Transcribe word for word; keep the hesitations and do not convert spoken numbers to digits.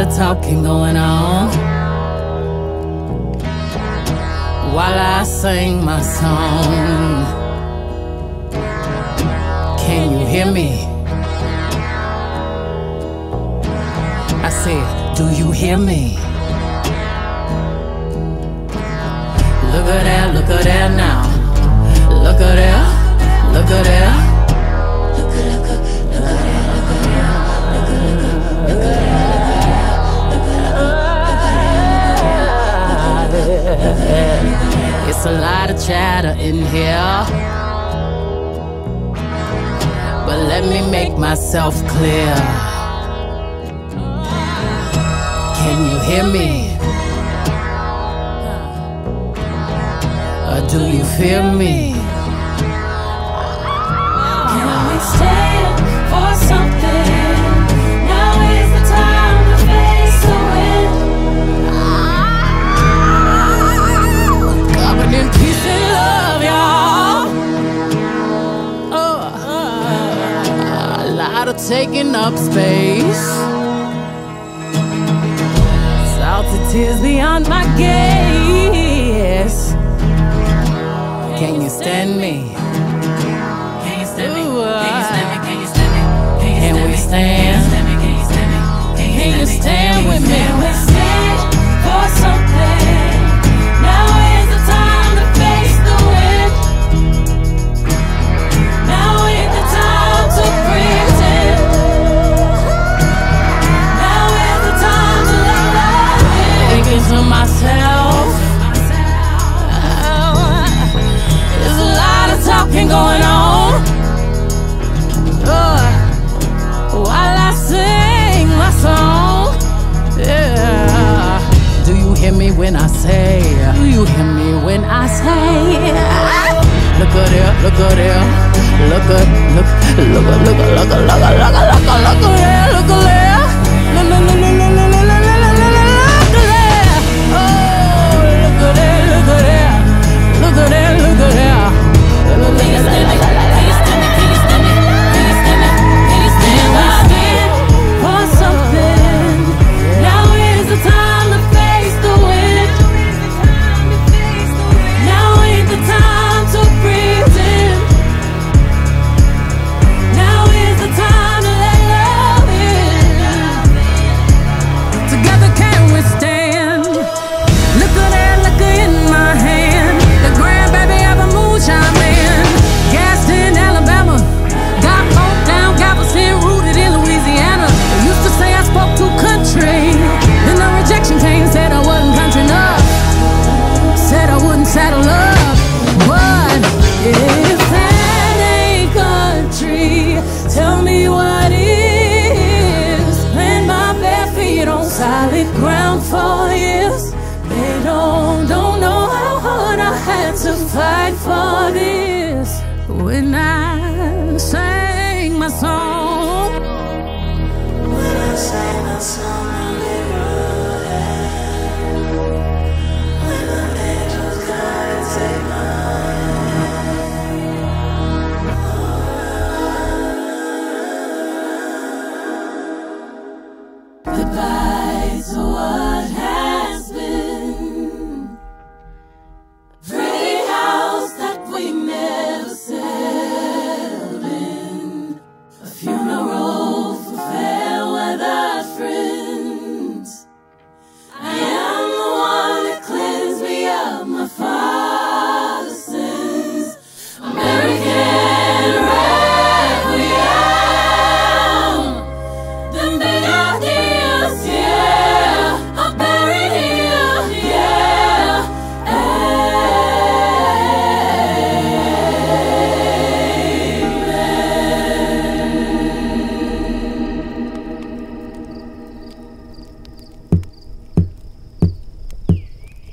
of talking going on while I sing my song. Can you hear me? I said, do you hear me? Look at that, look at that now. Look at that, look at that. Look at, look at, look at that, look at that. Look at, look at, look at that. It's a lot of chatter in here, but let me make myself clear. Can you hear me? Or do you feel me? Can we stand for something? Now is the time to face the wind. Covered in peace and love, y'all. Oh, a lot of taking up space. Salty tears beyond my gaze. Can you stand me? Can you stand me? Ooh, Can you stand me? Can you stand me? Can we stand? Can you stand me? Can you stand with me? Can we stand for something? Now is the time to face the wind. Now is the time to pretend. Now is the time to let love in. Thinking to myself, there's a lot of talking going on uh, while I sing my song. Yeah. Do you hear me when I say? Do you hear me when I say? Look at there, look at there, look at, look, look at, look at, look at, look at, look at, look at, look at there, look at there. Look, look, look, look, look, look, look, look, look at there. Oh, look at there, look at there, look at there, look at there. Can you stand me? Can you stand me? Can you stand me? Can you stand me? Can you stand me? Stand for something. Now is the time to face the wind. Now is the time to pretend. Now is the time to let love in. Together can we stand? Look at that liquor in my hand, the grandbaby of a moonshine man. Gassed in Alabama, got poked down Galveston, rooted in Louisiana. They used to say I spoke too country, then the rejection came, said I wasn't country enough, said I wouldn't saddle up. But if that ain't country, tell me what is. Plant my bare feet on solid ground for years. They don't, don't know how hard I had to fight for this. When I sang my song, When I sang my song.